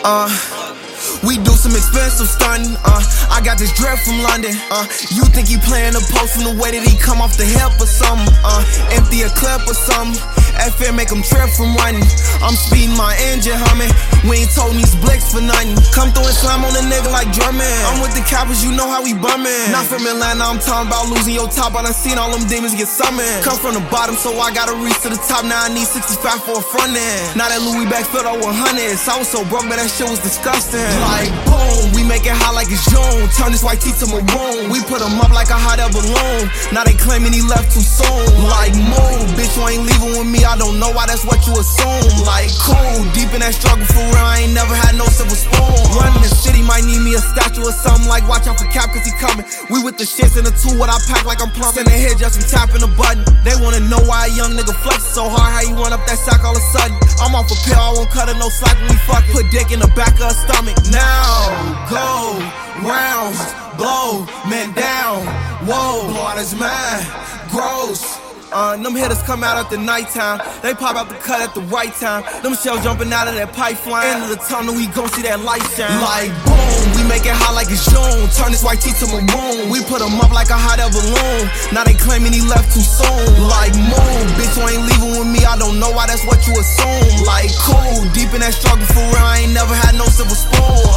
We do some expensive stunting, I got this drip from London, you think he playing the post from the way that he come off the hip or something, empty a clip or something, FM make him trip from running, I'm speeding my engine humming, we ain't told these blicks for nothing, come through and slam on a nigga like drumming, I'm with the coppers, you know how we bumming, not from Atlanta, I'm talking about losing your top, I done seen all them demons get summoned, come from the bottom so I gotta reach to the top, now I need 65 for a front end, now that Louis back filled out 100s, I was so broke man that shit was disgusting. Like boom, we make it hot like it's June. Turn this white tee to maroon. We put him up like a hot air balloon. Now they claiming he left too soon. Like move, bitch, you ain't leaving with me. I don't know why that's what you assume. Like cool, deep in that struggle for real. I ain't never had no silver spoon. Running the city might need me a statue or something. Like watch out for Cap cause he coming. We with the shits in the two, what I pack like I'm plumbing. Sending hit just from tapping the button. They wanna know why a young nigga flexing so hard. How you run up that sack all of a sudden? I'm off a pill, I won't cut her no slack when we fuck. Put dick in the back of her stomach. Now go rounds, blow, man down, whoa, blow out his mind, gross. Them hitters come out at the nighttime, they pop out the cut at the right time. Them shells jumping out of that pipeline, end of the tunnel, we gon' see that light shine. Like boom, we make it hot like it's June. Turn this white tee to maroon. We put him up like a hot air balloon. Now they claiming he left too soon. Like move, bitch, you ain't leaving with me. I don't know why that's what you assume. Like cool, deep in that struggle for real. I ain't never had no silver spoon.